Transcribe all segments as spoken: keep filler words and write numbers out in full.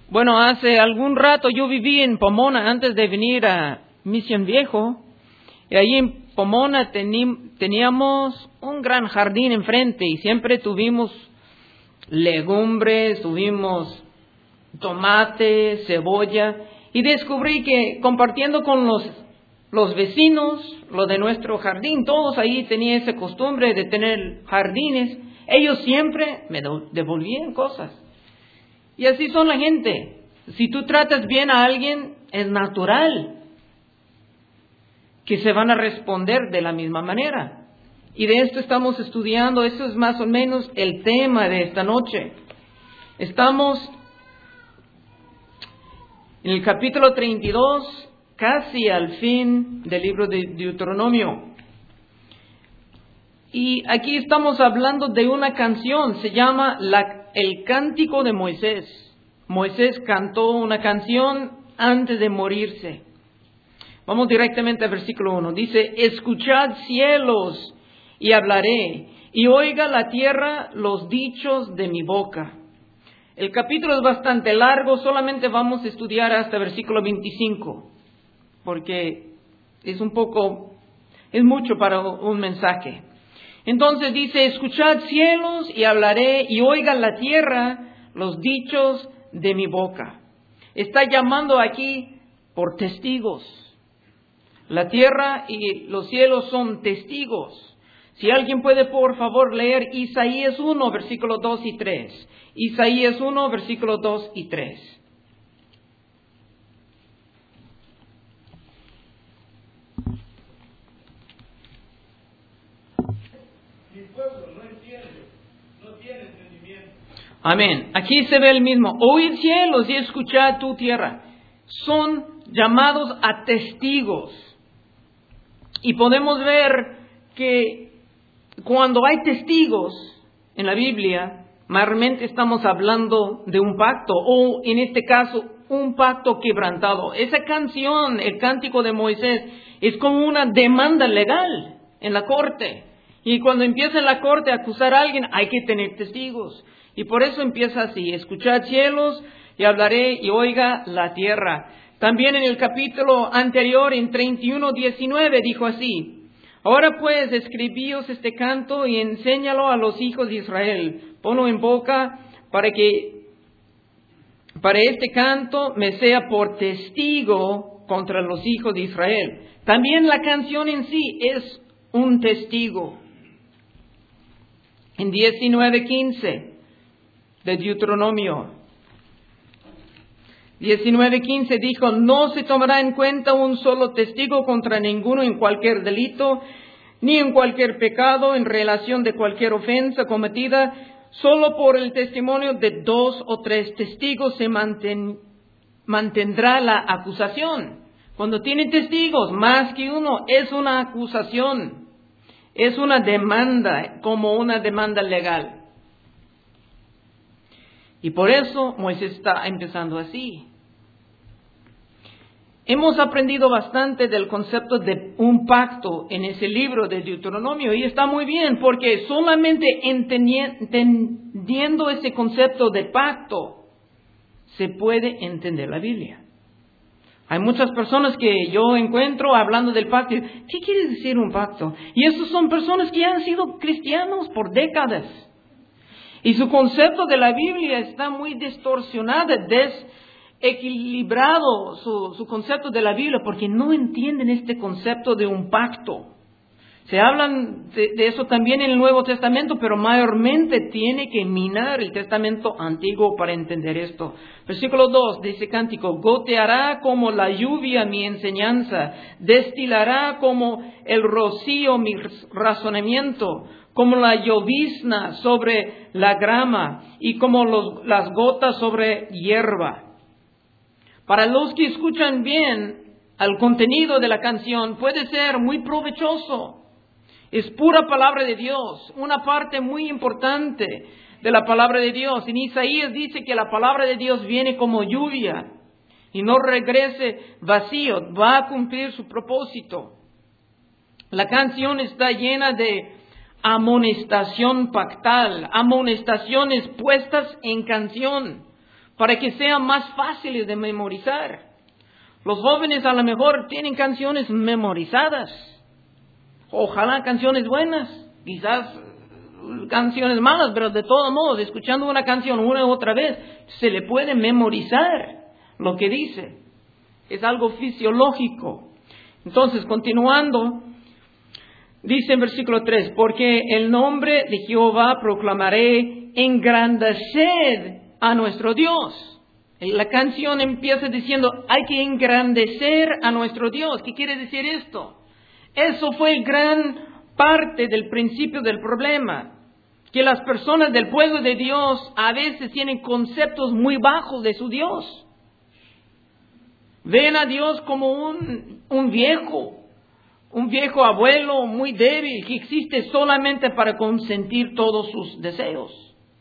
Bueno, hace algún rato yo viví en Pomona antes de venir a Misión Viejo. Y ahí en Pomona tení, teníamos un gran jardín enfrente y siempre tuvimos legumbres, tuvimos tomate, cebolla. Y descubrí que compartiendo con los, los vecinos, lo de nuestro jardín, todos ahí tenían esa costumbre de tener jardines. Ellos siempre me devolvían cosas. Y así son la gente. Si tú tratas bien a alguien, es natural que se van a responder de la misma manera. Y de esto estamos estudiando, eso es más o menos el tema de esta noche. Estamos en el capítulo treinta y dos, casi al fin del libro de Deuteronomio. Y aquí estamos hablando de una canción, se llama la, El Cántico de Moisés. Moisés cantó una canción antes de morirse. Vamos directamente al versículo uno. Dice, escuchad cielos y hablaré, y oiga la tierra los dichos de mi boca. El capítulo es bastante largo, solamente vamos a estudiar hasta versículo veinticinco, porque es un poco, es mucho para un mensaje. Entonces dice, escuchad cielos y hablaré, y oiga la tierra los dichos de mi boca. Está llamando aquí por testigos. La tierra y los cielos son testigos. Si alguien puede, por favor, leer Isaías uno, versículos dos y tres. Isaías uno, versículos dos y tres. Mi pueblo no entiende, no tiene entendimiento. Amén. Aquí se ve el mismo. Oíd cielos y escuchad tu tierra. Son llamados a testigos. Y podemos ver que cuando hay testigos en la Biblia, mayormente estamos hablando de un pacto, o en este caso, un pacto quebrantado. Esa canción, el Cántico de Moisés, es como una demanda legal en la corte. Y cuando empieza en la corte a acusar a alguien, hay que tener testigos. Y por eso empieza así, escuchad cielos y hablaré y oiga la tierra. También en el capítulo anterior, en treinta y uno, diecinueve, dijo así, ahora pues escribíos este canto y enséñalo a los hijos de Israel. Ponlo en boca para que para este canto me sea por testigo contra los hijos de Israel. También la canción en sí es un testigo. En diecinueve quince de Deuteronomio, diecinueve quince dijo, no se tomará en cuenta un solo testigo contra ninguno en cualquier delito, ni en cualquier pecado, en relación de cualquier ofensa cometida, solo por el testimonio de dos o tres testigos se manten, mantendrá la acusación. Cuando tiene testigos, más que uno, es una acusación, es una demanda, como una demanda legal. Y por eso Moisés está empezando así. Hemos aprendido bastante del concepto de un pacto en ese libro de Deuteronomio y está muy bien porque solamente entendiendo ese concepto de pacto se puede entender la Biblia. Hay muchas personas que yo encuentro hablando del pacto. ¿Qué quiere decir un pacto? Y esos son personas que han sido cristianos por décadas. Y su concepto de la Biblia está muy distorsionado, desequilibrado su, su concepto de la Biblia, porque no entienden este concepto de un pacto. Se hablan de, de eso también en el Nuevo Testamento, pero mayormente tiene que minar el Testamento Antiguo para entender esto. Versículo dos de ese cántico, goteará como la lluvia mi enseñanza, destilará como el rocío mi razonamiento, como la llovizna sobre la grama y como los, las gotas sobre hierba. Para los que escuchan bien al contenido de la canción, puede ser muy provechoso. Es pura palabra de Dios, una parte muy importante de la palabra de Dios. En Isaías dice que la palabra de Dios viene como lluvia y no regrese vacío, va a cumplir su propósito. La canción está llena de amonestación pactal, amonestaciones puestas en canción. para que sean más fáciles de memorizar. Los jóvenes a lo mejor tienen canciones memorizadas. Ojalá canciones buenas, quizás canciones malas, pero de todos modos, escuchando una canción una y otra vez, se le puede memorizar lo que dice. Es algo fisiológico. Entonces, continuando, dice en versículo tres, porque el nombre de Jehová proclamaré, engrandeced a nuestro Dios. La canción empieza diciendo, hay que engrandecer a nuestro Dios. ¿Qué quiere decir esto? Eso fue gran parte del principio del problema, que las personas del pueblo de Dios a veces tienen conceptos muy bajos de su Dios. Ven a Dios como un, un viejo, un viejo abuelo muy débil que existe solamente para consentir todos sus deseos.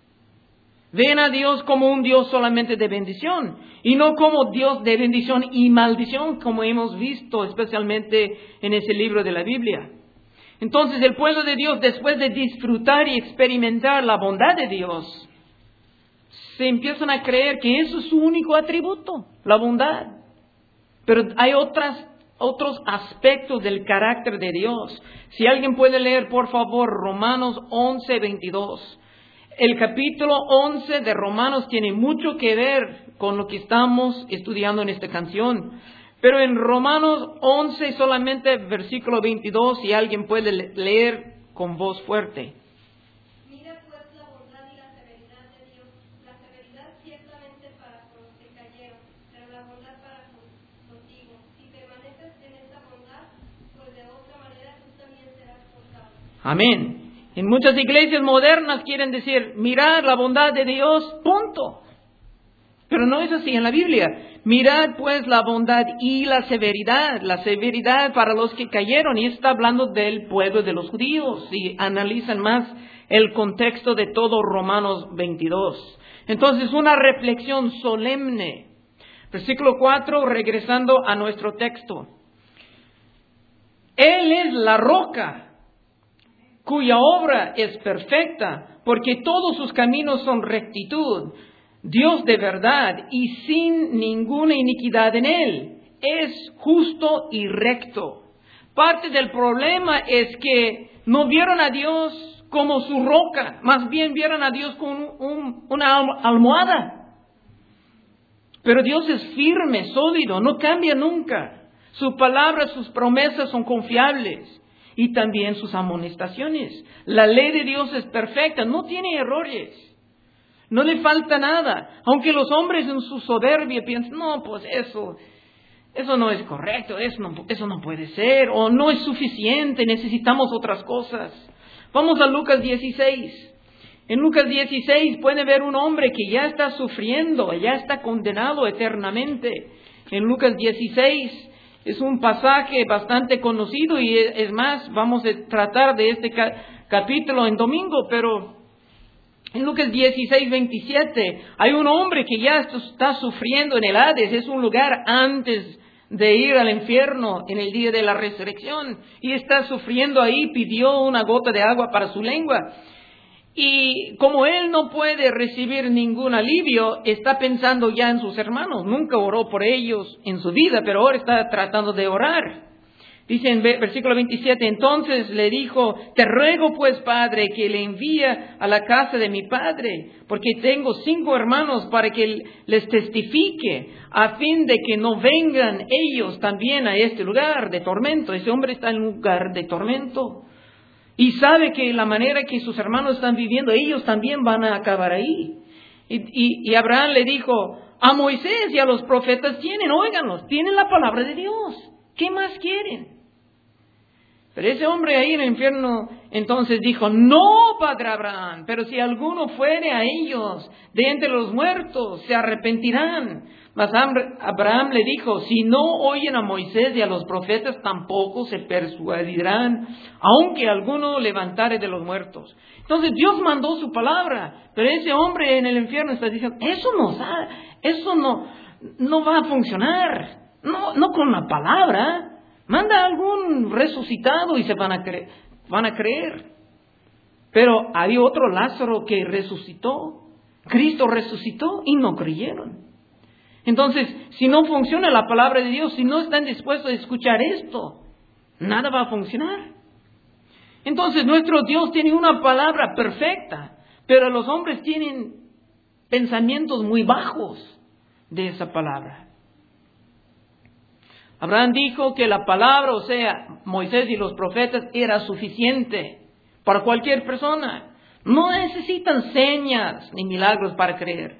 Ven a Dios como un Dios solamente de bendición y no como Dios de bendición y maldición, como hemos visto especialmente en ese libro de la Biblia. Entonces el pueblo de Dios, después de disfrutar y experimentar la bondad de Dios, se empiezan a creer que eso es su único atributo, la bondad. Pero hay otras, otros aspectos del carácter de Dios. Si alguien puede leer, por favor, Romanos once, veintidós. El capítulo once de Romanos tiene mucho que ver con lo que estamos estudiando en esta canción. Pero en Romanos once, solamente versículo veintidós, si alguien puede leer con voz fuerte. Mira pues la bondad y la severidad de Dios. La severidad ciertamente para con los que cayeron, pero la bondad para contigo. Si permaneces en esta bondad, pues de otra manera tú también serás cortado. Amén. En muchas iglesias modernas quieren decir, mirad la bondad de Dios, punto. Pero no es así en la Biblia. Mirad pues la bondad y la severidad. La severidad para los que cayeron. Y está hablando del pueblo de los judíos. Si analizan más el contexto de todo Romanos veintidós. Entonces una reflexión solemne. Versículo cuatro, regresando a nuestro texto. Él es la roca, cuya obra es perfecta, porque todos sus caminos son rectitud. Dios de verdad y sin ninguna iniquidad en él. Es justo y recto. Parte del problema es que no vieron a Dios como su roca, más bien vieron a Dios como un, una almohada. Pero Dios es firme, sólido, no cambia nunca. Su palabra, sus promesas son confiables. Y también sus amonestaciones. La ley de Dios es perfecta, no tiene errores. No le falta nada. Aunque los hombres en su soberbia piensan, no, pues eso, eso no es correcto, eso no, eso no puede ser, o no es suficiente, necesitamos otras cosas. Vamos a Lucas dieciséis. En Lucas dieciséis puede ver un hombre que ya está sufriendo, ya está condenado eternamente. En Lucas dieciséis es un pasaje bastante conocido y es más, vamos a tratar de este capítulo en domingo, pero en Lucas dieciséis, veintisiete, hay un hombre que ya está sufriendo en el Hades, es un lugar antes de ir al infierno en el día de la resurrección, y está sufriendo ahí, pidió una gota de agua para su lengua. Y como él no puede recibir ningún alivio, está pensando ya en sus hermanos. Nunca oró por ellos en su vida, pero ahora está tratando de orar. Dice en versículo veintisiete, entonces le dijo, te ruego pues, Padre, que le envíe a la casa de mi padre, porque tengo cinco hermanos para que les testifique, a fin de que no vengan ellos también a este lugar de tormento. Ese hombre está en un lugar de tormento. Y sabe que la manera que sus hermanos están viviendo, ellos también van a acabar ahí. Y, y, y Abraham le dijo, a Moisés y a los profetas tienen, óiganlos, tienen la palabra de Dios. ¿Qué más quieren? Pero ese hombre ahí en el infierno entonces dijo, no, padre Abraham, pero si alguno fuere a ellos de entre los muertos, se arrepentirán. Mas Abraham le dijo, si no oyen a Moisés y a los profetas, tampoco se persuadirán, aunque alguno levantare de los muertos. Entonces Dios mandó su palabra, pero ese hombre en el infierno está diciendo, eso no, eso no, no va a funcionar, no, no con la palabra. Manda a algún resucitado y se van a creer, van a creer. Pero hay otro Lázaro que resucitó. Cristo resucitó y no creyeron. Entonces, si no funciona la palabra de Dios, si no están dispuestos a escuchar esto, nada va a funcionar. Entonces, nuestro Dios tiene una palabra perfecta, pero los hombres tienen pensamientos muy bajos de esa palabra. Abraham dijo que la palabra, o sea, Moisés y los profetas, era suficiente para cualquier persona. No necesitan señas ni milagros para creer.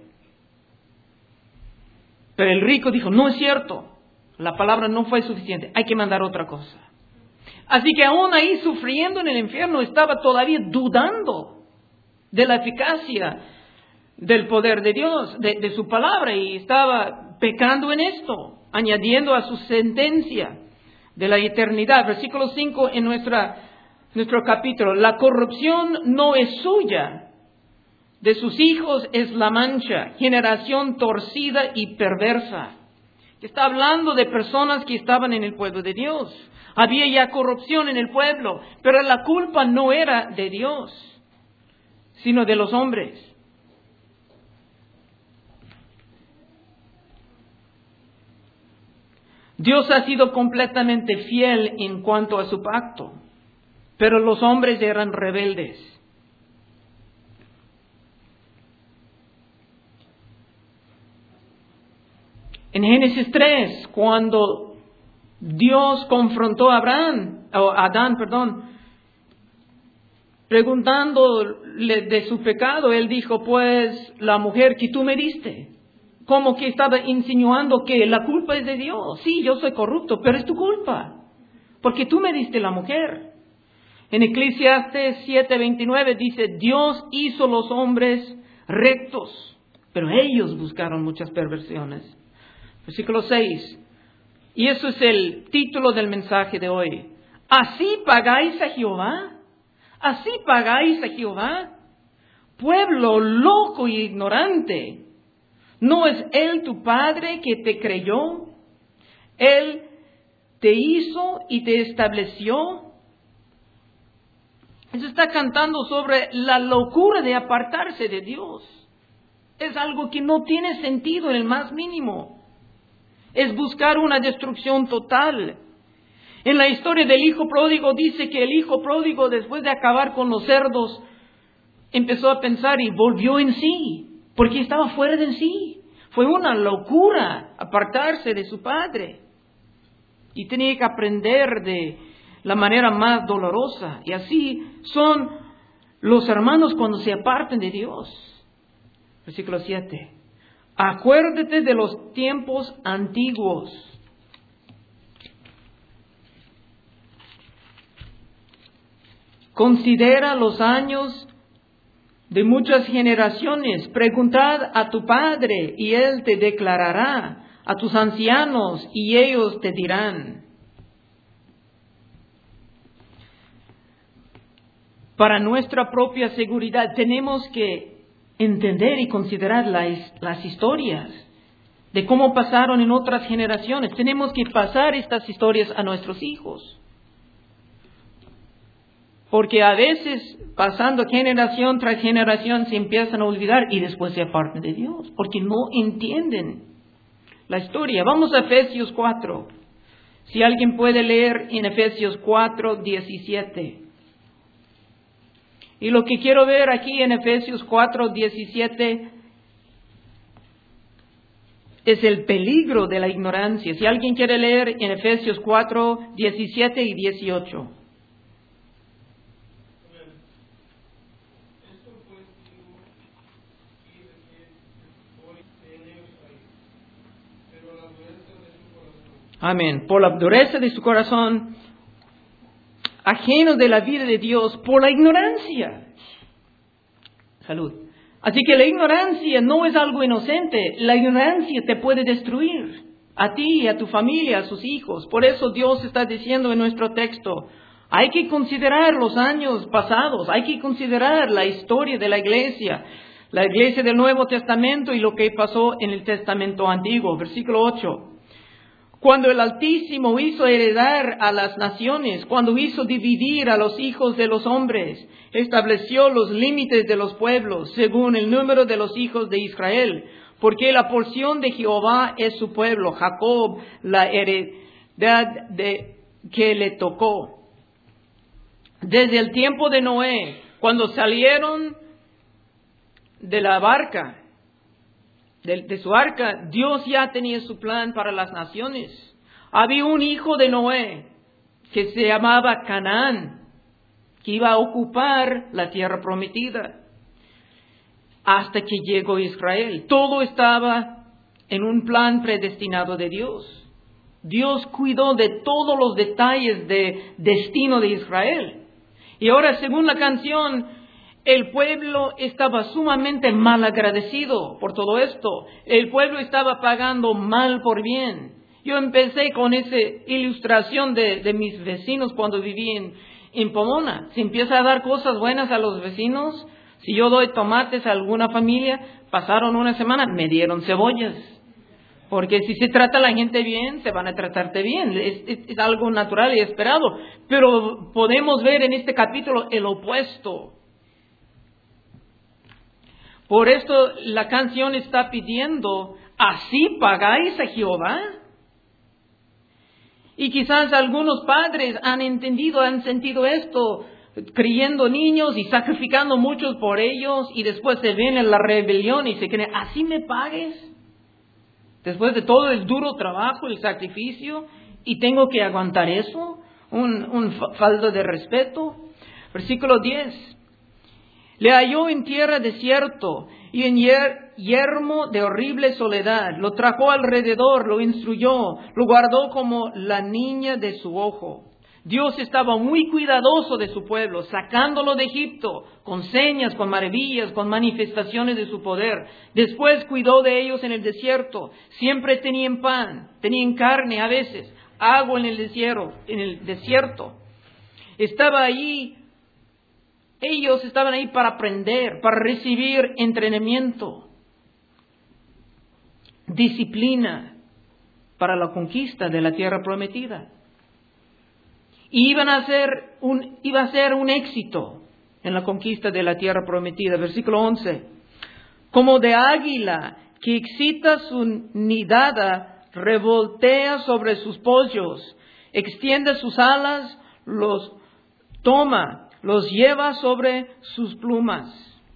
Pero el rico dijo, no es cierto, la palabra no fue suficiente, hay que mandar otra cosa. Así que aún ahí sufriendo en el infierno estaba todavía dudando de la eficacia del poder de Dios, de, de su palabra, y estaba pecando en esto, añadiendo a su sentencia de la eternidad. Versículo cinco en nuestra, nuestro capítulo, la corrupción no es suya, de sus hijos es la mancha, generación torcida y perversa. Está hablando de personas que estaban en el pueblo de Dios. Había ya corrupción en el pueblo, pero la culpa no era de Dios, sino de los hombres. Dios ha sido completamente fiel en cuanto a su pacto, pero los hombres eran rebeldes. En Génesis tres, cuando Dios confrontó a Abraham, o Adán, perdón, preguntándole de su pecado, él dijo, pues la mujer que tú me diste, como que estaba insinuando que la culpa es de Dios. Sí, yo soy corrupto, pero es tu culpa, porque tú me diste la mujer. En Eclesiastes siete veintinueve dice, Dios hizo los hombres rectos, pero ellos buscaron muchas perversiones. Versículo seis, y eso es el título del mensaje de hoy. ¿Así pagáis a Jehová? ¿Así pagáis a Jehová? Pueblo loco y ignorante. ¿No es Él tu Padre que te creyó? Él te hizo y te estableció. Eso está cantando sobre la locura de apartarse de Dios. Es algo que no tiene sentido en el más mínimo. Es buscar una destrucción total. En la historia del hijo pródigo dice que el hijo pródigo, después de acabar con los cerdos, empezó a pensar y volvió en sí, porque estaba fuera de sí. Fue una locura apartarse de su padre. Y tenía que aprender de la manera más dolorosa. Y así son los hermanos cuando se aparten de Dios. Versículo siete. Acuérdate de los tiempos antiguos. Considera los años de muchas generaciones. Preguntad a tu padre y él te declarará, a tus ancianos y ellos te dirán. Para nuestra propia seguridad tenemos que entender y considerar las, las historias de cómo pasaron en otras generaciones. Tenemos que pasar estas historias a nuestros hijos. Porque a veces, pasando generación tras generación, se empiezan a olvidar y después se apartan de Dios, porque no entienden la historia. Vamos a Efesios cuatro. Si alguien puede leer en Efesios cuatro, diecisiete. Y lo que quiero ver aquí en Efesios cuatro, diecisiete es el peligro de la ignorancia. Si alguien quiere leer en Efesios cuatro, diecisiete y dieciocho. Amén. Por la dureza de su corazón, ajenos de la vida de Dios, por la ignorancia. Salud. Así que la ignorancia no es algo inocente. La ignorancia te puede destruir a ti, a tu familia, a sus hijos. Por eso Dios está diciendo en nuestro texto, hay que considerar los años pasados, hay que considerar la historia de la iglesia, la iglesia del Nuevo Testamento y lo que pasó en el Testamento Antiguo. Versículo ocho. Cuando el Altísimo hizo heredar a las naciones, cuando hizo dividir a los hijos de los hombres, estableció los límites de los pueblos según el número de los hijos de Israel, porque la porción de Jehová es su pueblo, Jacob, la heredad de, que le tocó. Desde el tiempo de Noé, cuando salieron de la barca, De, de su arca, Dios ya tenía su plan para las naciones. Había un hijo de Noé que se llamaba Canaán, que iba a ocupar la tierra prometida hasta que llegó Israel. Todo estaba en un plan predestinado de Dios. Dios cuidó de todos los detalles de destino de Israel. Y ahora, según la canción, el pueblo estaba sumamente mal agradecido por todo esto. El pueblo estaba pagando mal por bien. Yo empecé con esa ilustración de, de mis vecinos cuando viví en, en Pomona. Si empieza a dar cosas buenas a los vecinos, si yo doy tomates a alguna familia, pasaron una semana, me dieron cebollas. Porque si se trata a la gente bien, se van a tratarte bien. Es, es, es algo natural y esperado. Pero podemos ver en este capítulo el opuesto. Por esto la canción está pidiendo, ¿así pagáis a Jehová? Y quizás algunos padres han entendido, han sentido esto, criando niños y sacrificando muchos por ellos, y después se viene la rebelión y se creen, ¿así me pagues? Después de todo el duro trabajo, el sacrificio, y tengo que aguantar eso, un, un falta de respeto. Versículo diez. Le halló en tierra desierto y en yer, yermo de horrible soledad. Lo trajo alrededor, lo instruyó, lo guardó como la niña de su ojo. Dios estaba muy cuidadoso de su pueblo, sacándolo de Egipto, con señas, con maravillas, con manifestaciones de su poder. Después cuidó de ellos en el desierto. Siempre tenían pan, tenían carne a veces, agua en el desierto, en el desierto. Estaba allí. Ellos estaban ahí para aprender, para recibir entrenamiento, disciplina para la conquista de la tierra prometida. Y iban a ser un, iba a ser un éxito en la conquista de la tierra prometida. Versículo once. Como de águila que excita su nidada, revoltea sobre sus pollos, extiende sus alas, los toma, los lleva sobre sus plumas.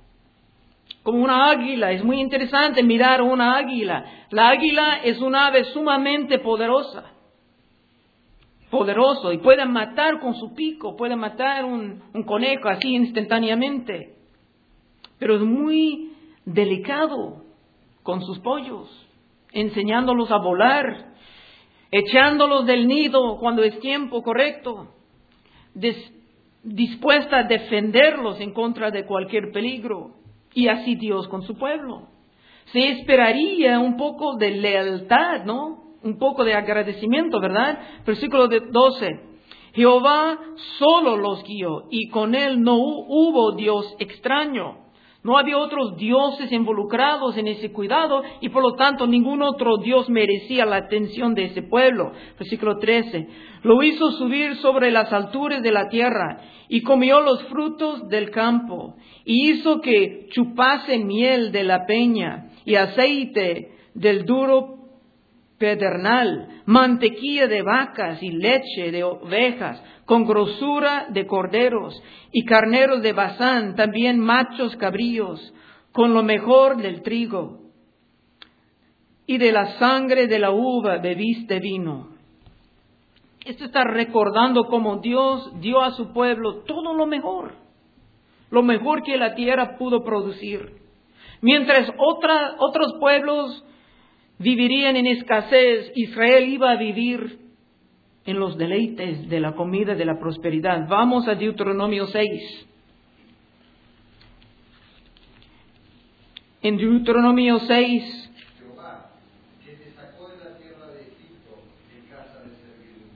Como una águila. Es muy interesante mirar una águila. La águila es un ave sumamente poderosa. Poderoso. Y puede matar con su pico. Puede matar un, un conejo así instantáneamente. Pero es muy delicado con sus pollos. Enseñándolos a volar. Echándolos del nido cuando es tiempo correcto. Des, dispuesta a defenderlos en contra de cualquier peligro. Y así Dios con su pueblo. Se esperaría un poco de lealtad, ¿no? Un poco de agradecimiento, ¿verdad? Versículo doce. Jehová solo los guió y con él no hubo Dios extraño. No había otros dioses involucrados en ese cuidado y por lo tanto ningún otro Dios merecía la atención de ese pueblo. Versículo trece. Lo hizo subir sobre las alturas de la tierra y comió los frutos del campo y hizo que chupase miel de la peña y aceite del duro pedernal, mantequilla de vacas y leche de ovejas, con grosura de corderos y carneros de Basán, también machos cabríos, con lo mejor del trigo. Y de la sangre de la uva bebiste vino. Esto está recordando cómo Dios dio a su pueblo todo lo mejor, lo mejor que la tierra pudo producir. Mientras otra, otros pueblos vivirían en escasez, Israel iba a vivir en los deleites de la comida, de la prosperidad. Vamos a Deuteronomio seis. En Deuteronomio seis. Jehová, que te sacó de la tierra de Egipto, de casa de servidumbre.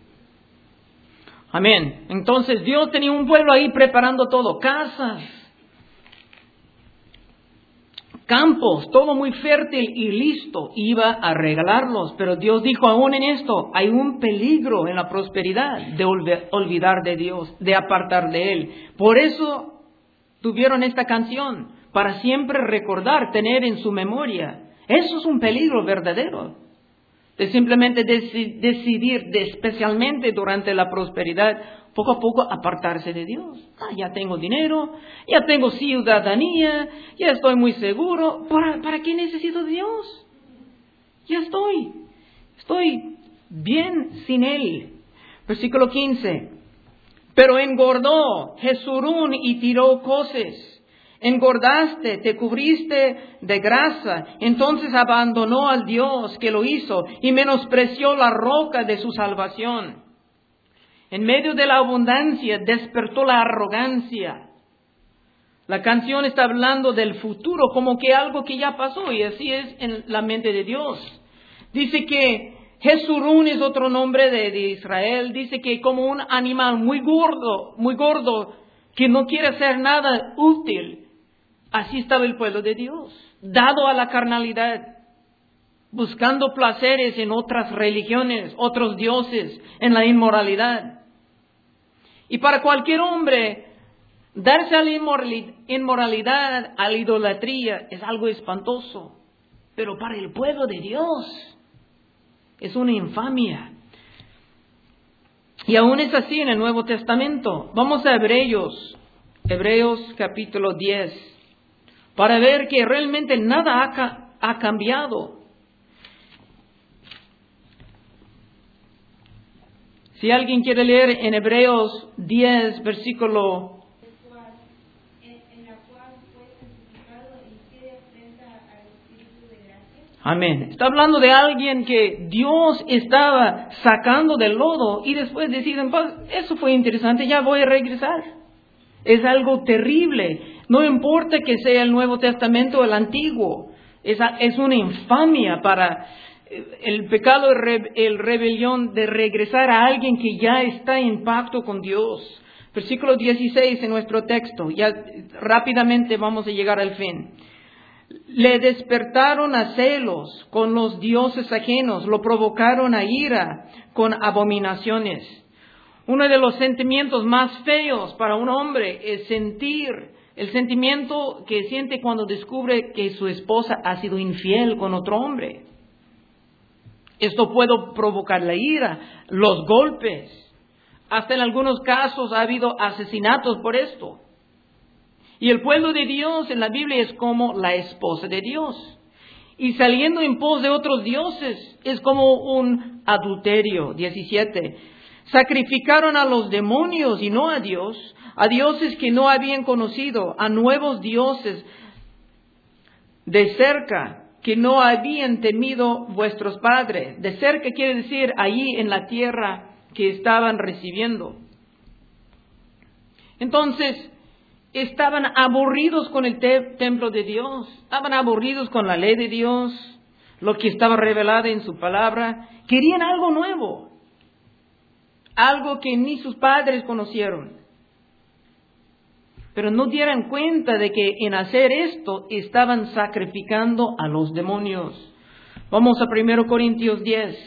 Amén. Entonces Dios tenía un pueblo ahí preparando todo, casas, campos, todo muy fértil y listo, iba a regalarlos. Pero Dios dijo, aún en esto hay un peligro en la prosperidad de olvidar de Dios, de apartar de Él. Por eso tuvieron esta canción, para siempre recordar, tener en su memoria. Eso es un peligro verdadero, de simplemente deci- decidir, de, especialmente durante la prosperidad, poco a poco apartarse de Dios. Ah, ya tengo dinero, ya tengo ciudadanía, ya estoy muy seguro. ¿Para, ¿para qué necesito Dios? Ya estoy, estoy bien sin Él. Versículo quince. Pero engordó Jesurún y tiró coces. Engordaste, te cubriste de grasa. Entonces abandonó al Dios que lo hizo y menospreció la roca de su salvación. En medio de la abundancia despertó la arrogancia. La canción está hablando del futuro como que algo que ya pasó, y así es en la mente de Dios. Dice que Jesurún es otro nombre de, de Israel. Dice que como un animal muy gordo, muy gordo, que no quiere hacer nada útil. Así estaba el pueblo de Dios, dado a la carnalidad, buscando placeres en otras religiones, otros dioses, en la inmoralidad. Y para cualquier hombre, darse a la inmoralidad, a la idolatría, es algo espantoso. Pero para el pueblo de Dios, es una infamia. Y aún es así en el Nuevo Testamento. Vamos a Hebreos, Hebreos capítulo diez, para ver que realmente nada ha, ha cambiado. Si alguien quiere leer en Hebreos diez, versículo... Amén. Está hablando de alguien que Dios estaba sacando del lodo y después deciden, eso fue interesante, ya voy a regresar. Es algo terrible. No importa que sea el Nuevo Testamento o el Antiguo. Es, es una infamia para el pecado, el rebelión de regresar a alguien que ya está en pacto con Dios. Versículo dieciséis en nuestro texto. Ya rápidamente vamos a llegar al fin. Le despertaron a celos con los dioses ajenos, lo provocaron a ira con abominaciones. Uno de los sentimientos más feos para un hombre es sentir, el sentimiento que siente cuando descubre que su esposa ha sido infiel con otro hombre. Esto puede provocar la ira, los golpes. Hasta en algunos casos ha habido asesinatos por esto. Y el pueblo de Dios en la Biblia es como la esposa de Dios. Y saliendo en pos de otros dioses es como un adulterio. diecisiete. Sacrificaron a los demonios y no a Dios, a dioses que no habían conocido, a nuevos dioses de cerca que no habían temido vuestros padres. De cerca quiere decir allí en la tierra que estaban recibiendo. Entonces, estaban aburridos con el te- templo de Dios, estaban aburridos con la ley de Dios, lo que estaba revelado en su palabra. Querían algo nuevo, algo que ni sus padres conocieron. Pero no dieran cuenta de que en hacer esto estaban sacrificando a los demonios. Vamos a primero Corintios diez.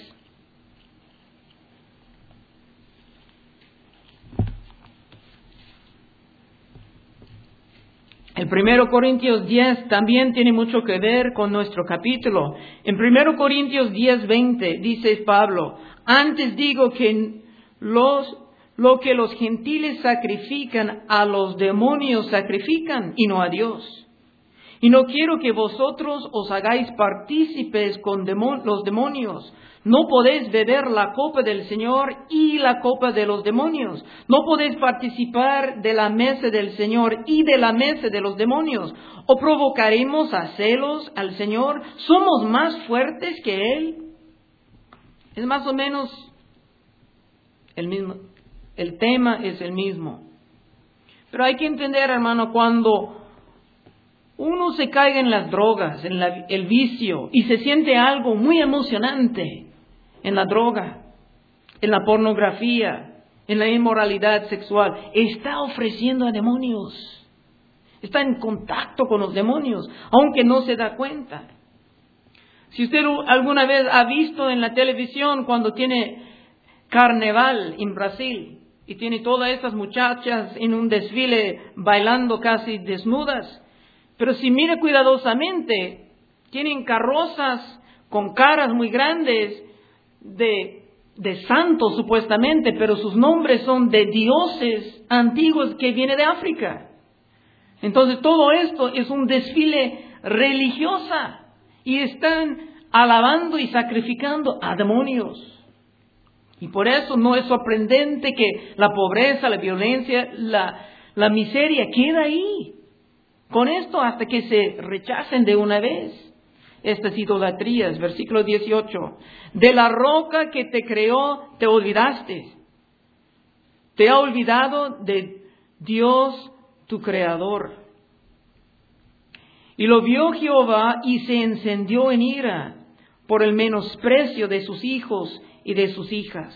El primero Corintios diez también tiene mucho que ver con nuestro capítulo. En primero Corintios diez, veinte dice Pablo, antes digo que los, lo que los gentiles sacrifican, a los demonios sacrifican y no a Dios. Y no quiero que vosotros os hagáis partícipes con demon- los demonios. No podéis beber la copa del Señor y la copa de los demonios. No podéis participar de la mesa del Señor y de la mesa de los demonios. ¿O provocaremos a celos al Señor? ¿Somos más fuertes que Él? Es más o menos el mismo. El tema es el mismo. Pero hay que entender, hermano, cuando uno se caiga en las drogas, en la, el vicio, y se siente algo muy emocionante en la droga, en la pornografía, en la inmoralidad sexual, está ofreciendo a demonios. Está en contacto con los demonios, aunque no se da cuenta. Si usted alguna vez ha visto en la televisión cuando tiene carnaval en Brasil y tiene todas estas muchachas en un desfile bailando casi desnudas, pero si mira cuidadosamente, tienen carrozas con caras muy grandes de, de santos supuestamente, pero sus nombres son de dioses antiguos que vienen de África. Entonces todo esto es un desfile religioso y están alabando y sacrificando a demonios. Y por eso no es sorprendente que la pobreza, la violencia, la, la miseria queda ahí. Con esto hasta que se rechacen de una vez estas idolatrías. Versículo dieciocho. De la roca que te creó te olvidaste. Te ha olvidado de Dios tu creador. Y lo vio Jehová y se encendió en ira por el menosprecio de sus hijos y de sus hijas.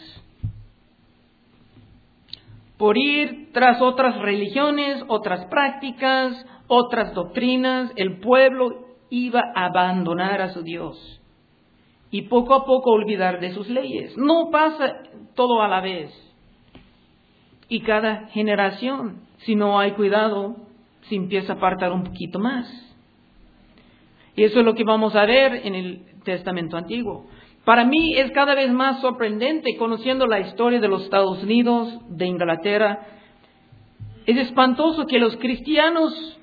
Por ir tras otras religiones, otras prácticas, otras doctrinas, el pueblo iba a abandonar a su Dios y poco a poco olvidar de sus leyes. No pasa todo a la vez. Y cada generación, si no hay cuidado, se empieza a apartar un poquito más. Y eso es lo que vamos a ver en el Testamento Antiguo. Para mí es cada vez más sorprendente, conociendo la historia de los Estados Unidos, de Inglaterra. Es espantoso que los cristianos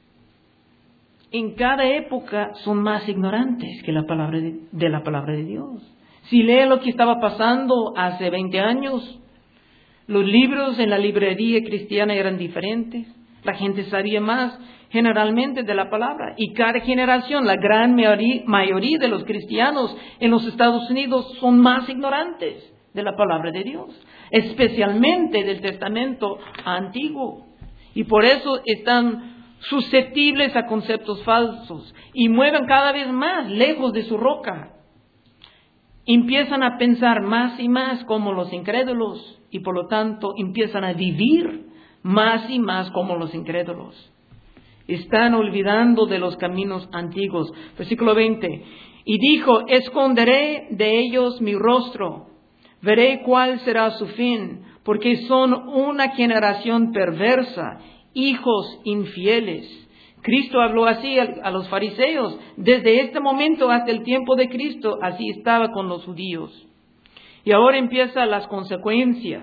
en cada época son más ignorantes que la palabra de, de la palabra de Dios. Si lee lo que estaba pasando hace veinte años, los libros en la librería cristiana eran diferentes. La gente sabía más generalmente de la palabra. Y cada generación, la gran mayoría de los cristianos en los Estados Unidos son más ignorantes de la palabra de Dios, especialmente del Testamento Antiguo. Y por eso están susceptibles a conceptos falsos y mueven cada vez más lejos de su roca. Empiezan a pensar más y más como los incrédulos y por lo tanto empiezan a vivir más y más como los incrédulos. Están olvidando de los caminos antiguos. Versículo veinte. Y dijo, esconderé de ellos mi rostro, veré cuál será su fin, porque son una generación perversa, hijos infieles. Cristo habló así a los fariseos. Desde este momento hasta el tiempo de Cristo, así estaba con los judíos. Y ahora empiezan las consecuencias.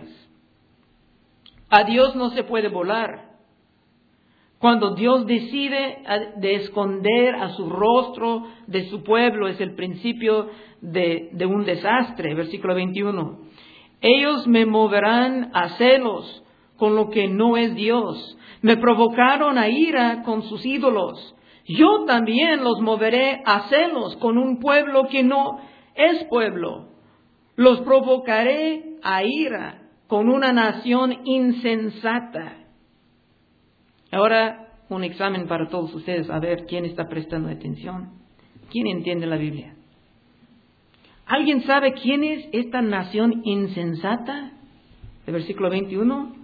A Dios no se puede volar. Cuando Dios decide de esconder a su rostro de su pueblo, es el principio de, de un desastre. Versículo veintiuno. Ellos me moverán a celos con lo que no es Dios. Me provocaron a ira con sus ídolos. Yo también los moveré a celos con un pueblo que no es pueblo. Los provocaré a ira con una nación insensata. Ahora un examen para todos ustedes, a ver quién está prestando atención. ¿Quién entiende la Biblia? ¿Alguien sabe quién es esta nación insensata? El versículo veintiuno.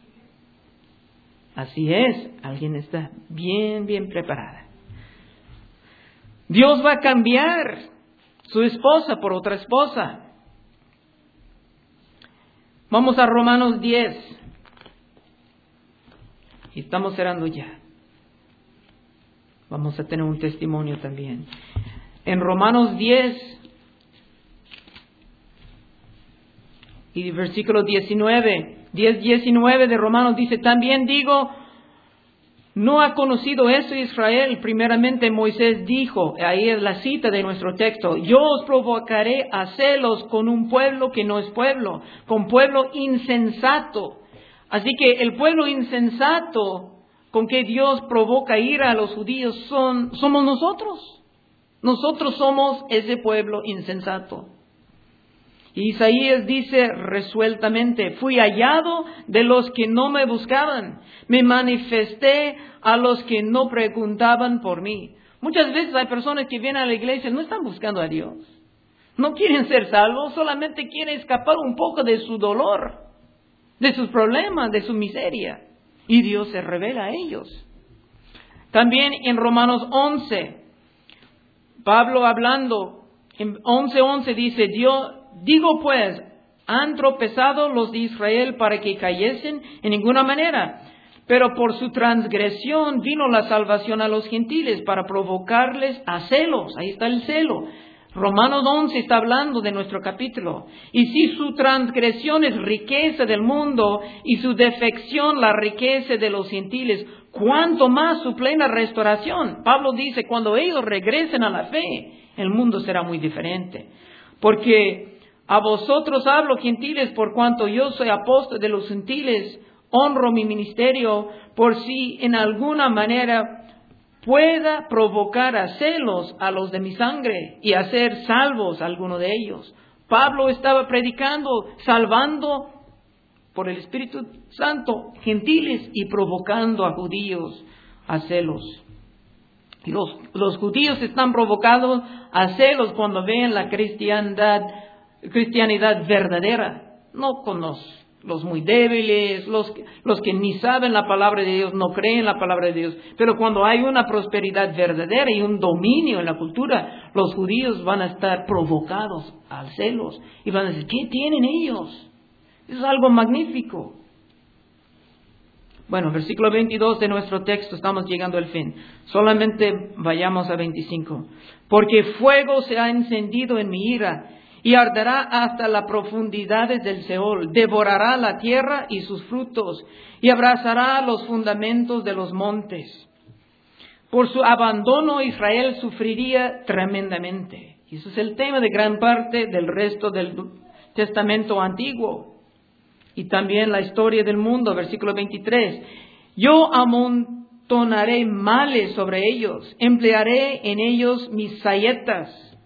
Así es, alguien está bien, bien preparada. Dios va a cambiar su esposa por otra esposa. Vamos a Romanos diez. Y estamos cerrando ya. Vamos a tener un testimonio también. En Romanos diez y versículo diecinueve, diez diecinueve de Romanos dice, también digo, ¿no ha conocido eso Israel? Primeramente Moisés dijo, ahí es la cita de nuestro texto, yo os provocaré a celos con un pueblo que no es pueblo, con pueblo insensato. Así que el pueblo insensato con que Dios provoca ira a los judíos son, somos nosotros. Nosotros somos ese pueblo insensato. Y Isaías dice resueltamente, fui hallado de los que no me buscaban, me manifesté a los que no preguntaban por mí. Muchas veces hay personas que vienen a la iglesia y no están buscando a Dios. No quieren ser salvos, solamente quieren escapar un poco de su dolor, de sus problemas, de su miseria. Y Dios se revela a ellos. También en Romanos once, Pablo hablando, en once once dice, Dios, digo pues, ¿han tropezado los de Israel para que cayesen? En ninguna manera. Pero por su transgresión vino la salvación a los gentiles para provocarles a celos. Ahí está el celo. Romanos once está hablando de nuestro capítulo. Y si su transgresión es riqueza del mundo y su defección la riqueza de los gentiles, ¿cuánto más su plena restauración? Pablo dice, cuando ellos regresen a la fe, el mundo será muy diferente. Porque a vosotros hablo, gentiles, por cuanto yo soy apóstol de los gentiles, honro mi ministerio, por si en alguna manera pueda provocar a celos a los de mi sangre y hacer salvos a alguno de ellos. Pablo estaba predicando, salvando por el Espíritu Santo gentiles y provocando a judíos a celos. Y los, los judíos están provocados a celos cuando ven la cristiandad, cristianidad verdadera, no con los Los muy débiles, los, los que ni saben la palabra de Dios, no creen la palabra de Dios. Pero cuando hay una prosperidad verdadera y un dominio en la cultura, los judíos van a estar provocados a celos. Y van a decir, ¿qué tienen ellos? Eso es algo magnífico. Bueno, versículo veintidós de nuestro texto, estamos llegando al fin. Solamente vayamos a veinticinco. Porque fuego se ha encendido en mi ira, y arderá hasta las profundidades del Seol, devorará la tierra y sus frutos, y abrazará los fundamentos de los montes. Por su abandono Israel sufriría tremendamente. Y eso es el tema de gran parte del resto del Testamento Antiguo. Y también la historia del mundo, versículo veintitrés. Yo amontonaré males sobre ellos, emplearé en ellos mis saetas.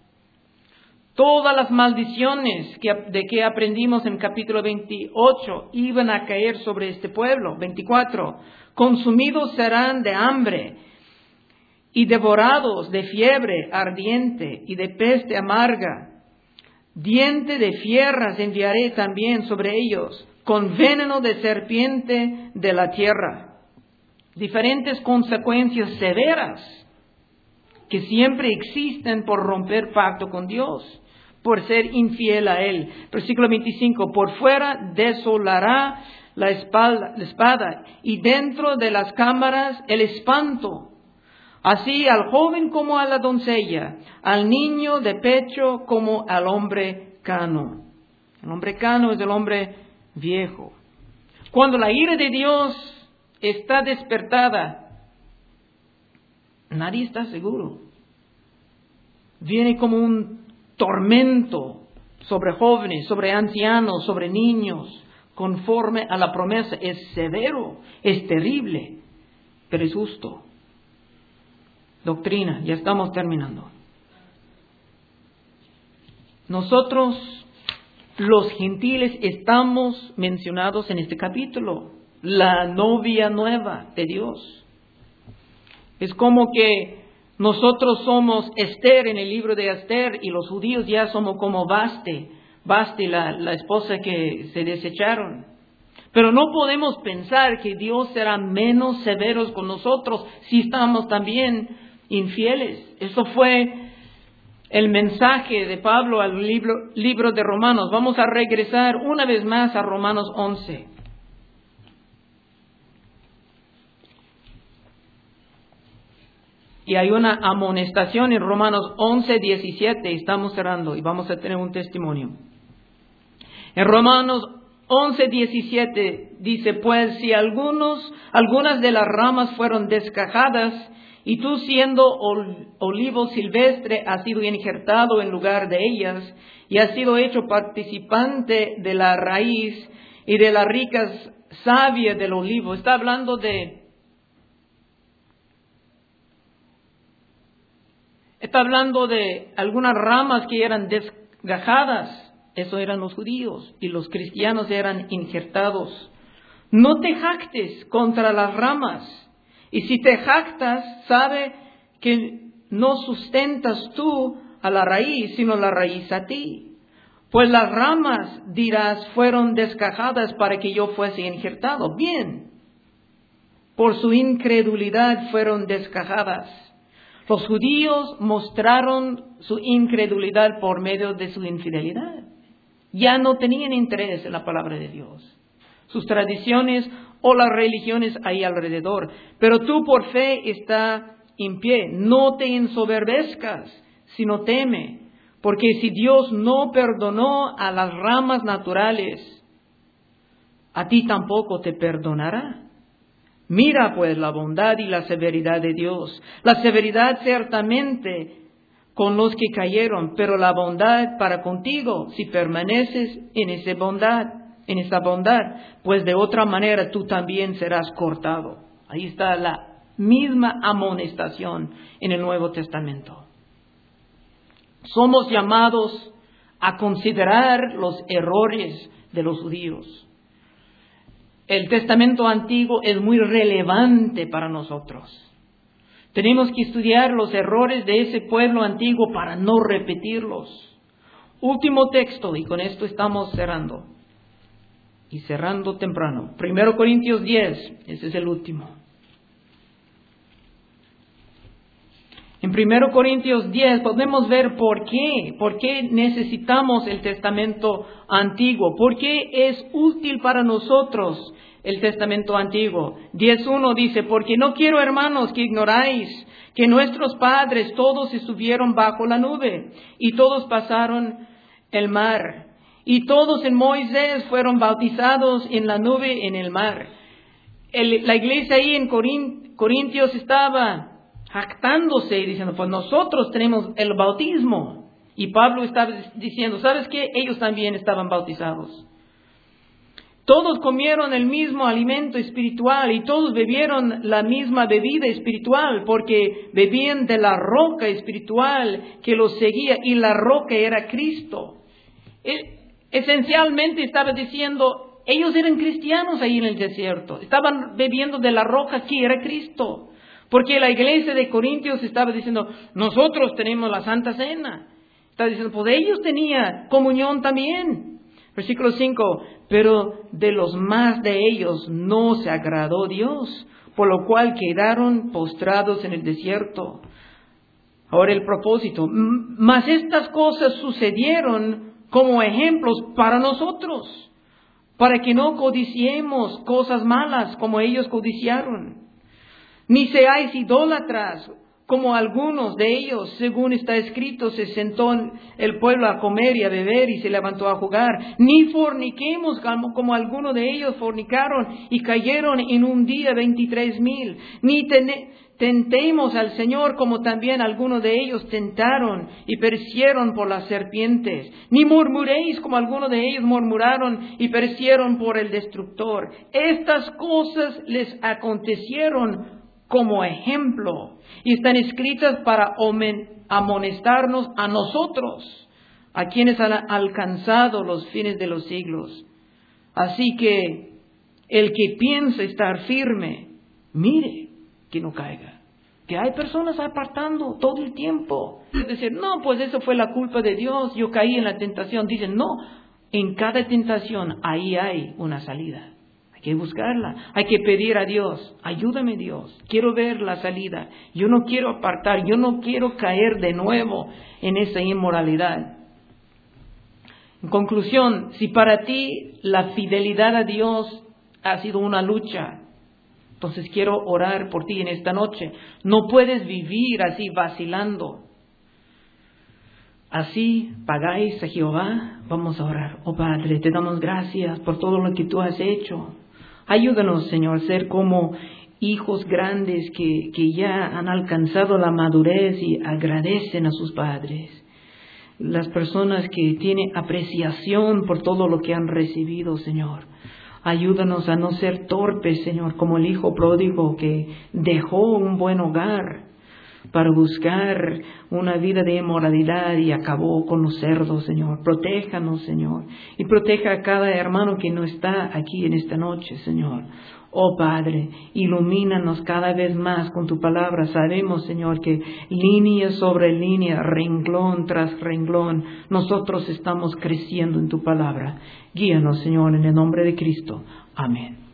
Todas las maldiciones que, de que aprendimos en capítulo veintiocho iban a caer sobre este pueblo. veinticuatro. Consumidos serán de hambre y devorados de fiebre ardiente y de peste amarga. Diente de fieras enviaré también sobre ellos, con veneno de serpiente de la tierra. Diferentes consecuencias severas que siempre existen por romper pacto con Dios, por ser infiel a Él. Versículo veinticinco, por fuera desolará la espada, la espada, y dentro de las cámaras el espanto. Así al joven como a la doncella, al niño de pecho como al hombre cano. El hombre cano es el hombre viejo. Cuando la ira de Dios está despertada, nadie está seguro. Viene como un tormento sobre jóvenes, sobre ancianos, sobre niños, conforme a la promesa. Es severo, es terrible, pero es justo. Doctrina, ya estamos terminando. Nosotros, los gentiles, estamos mencionados en este capítulo. La novia nueva de Dios. Es como que nosotros somos Esther en el libro de Esther y los judíos ya somos como Baste, Baste la, la esposa que se desecharon. Pero no podemos pensar que Dios será menos severo con nosotros si estamos también infieles. Eso fue el mensaje de Pablo al libro, libro de Romanos. Vamos a regresar una vez más a Romanos once. Y hay una amonestación en Romanos once, diecisiete. Estamos cerrando y vamos a tener un testimonio. En Romanos once, diecisiete dice, pues si algunos, algunas de las ramas fueron descajadas y tú siendo ol, olivo silvestre has sido injertado en lugar de ellas y has sido hecho participante de la raíz y de la rica savia del olivo. Está hablando de Está hablando de algunas ramas que eran desgajadas. Eso eran los judíos. Y los cristianos eran injertados. No te jactes contra las ramas. Y si te jactas, sabe que no sustentas tú a la raíz, sino la raíz a ti. Pues las ramas, dirás, fueron desgajadas para que yo fuese injertado. Bien. por su incredulidad fueron desgajadas. Los judíos mostraron su incredulidad por medio de su infidelidad. Ya no tenían interés en la palabra de Dios, sus tradiciones o las religiones ahí alrededor. Pero tú por fe está en pie. No te ensoberbezcas, sino teme. Porque si Dios no perdonó a las ramas naturales, a ti tampoco te perdonará. Mira pues la bondad y la severidad de Dios. La severidad ciertamente con los que cayeron, pero la bondad para contigo si permaneces en esa bondad, en esa bondad, pues de otra manera tú también serás cortado. Ahí está la misma amonestación en el Nuevo Testamento. Somos llamados a considerar los errores de los judíos. El Testamento Antiguo es muy relevante para nosotros. Tenemos que estudiar los errores de ese pueblo antiguo para no repetirlos. Último texto, y con esto estamos cerrando. Y cerrando temprano. Primero Corintios diez, ese es el último. En primero Corintios diez podemos ver por qué, por qué necesitamos el Testamento Antiguo, por qué es útil para nosotros el Testamento Antiguo. diez uno dice, porque no quiero, hermanos, que ignoráis que nuestros padres todos estuvieron bajo la nube y todos pasaron el mar y todos en Moisés fueron bautizados en la nube en el mar. El, la iglesia ahí en Corin, Corintios estaba jactándose y diciendo, pues nosotros tenemos el bautismo. Y Pablo estaba diciendo, ¿sabes qué? Ellos también estaban bautizados. Todos comieron el mismo alimento espiritual y todos bebieron la misma bebida espiritual porque bebían de la roca espiritual que los seguía y la roca era Cristo. Esencialmente estaba diciendo, ellos eran cristianos ahí en el desierto, estaban bebiendo de la roca que era Cristo. Porque la iglesia de Corintios estaba diciendo, nosotros tenemos la Santa Cena. Está diciendo, pues ellos tenían comunión también. Versículo cinco, pero de los más de ellos no se agradó Dios, por lo cual quedaron postrados en el desierto. Ahora el propósito, mas estas cosas sucedieron como ejemplos para nosotros, para que no codiciemos cosas malas como ellos codiciaron. Ni seáis idólatras, como algunos de ellos, según está escrito, se sentó el pueblo a comer y a beber y se levantó a jugar. Ni forniquemos, como, como algunos de ellos fornicaron y cayeron en un día veintitrés mil. Ni ten, tentemos al Señor, como también algunos de ellos tentaron y perecieron por las serpientes. Ni murmuréis, como algunos de ellos murmuraron y perecieron por el destructor. Estas cosas les acontecieron como ejemplo y están escritas para amonestarnos a nosotros, a quienes han alcanzado los fines de los siglos. Así que el que piensa estar firme, mire que no caiga. Que hay personas apartando todo el tiempo. Es decir, no, pues eso fue la culpa de Dios, yo caí en la tentación. Dicen, no, en cada tentación ahí hay una salida. Hay que buscarla, hay que pedir a Dios, ayúdame Dios, quiero ver la salida, yo no quiero apartar, yo no quiero caer de nuevo en esa inmoralidad. En conclusión, si para ti la fidelidad a Dios ha sido una lucha, entonces quiero orar por ti en esta noche. No puedes vivir así vacilando. Así pagáis a Jehová. Vamos a orar. Oh Padre, te damos gracias por todo lo que tú has hecho. Ayúdanos, Señor, a ser como hijos grandes que, que ya han alcanzado la madurez y agradecen a sus padres. Las personas que tienen apreciación por todo lo que han recibido, Señor. Ayúdanos a no ser torpes, Señor, como el hijo pródigo que dejó un buen hogar para buscar una vida de inmoralidad y acabó con los cerdos, Señor. Protéjanos, Señor, y proteja a cada hermano que no está aquí en esta noche, Señor. Oh Padre, ilumínanos cada vez más con tu palabra. Sabemos, Señor, que línea sobre línea, renglón tras renglón, nosotros estamos creciendo en tu palabra. Guíanos, Señor, en el nombre de Cristo. Amén.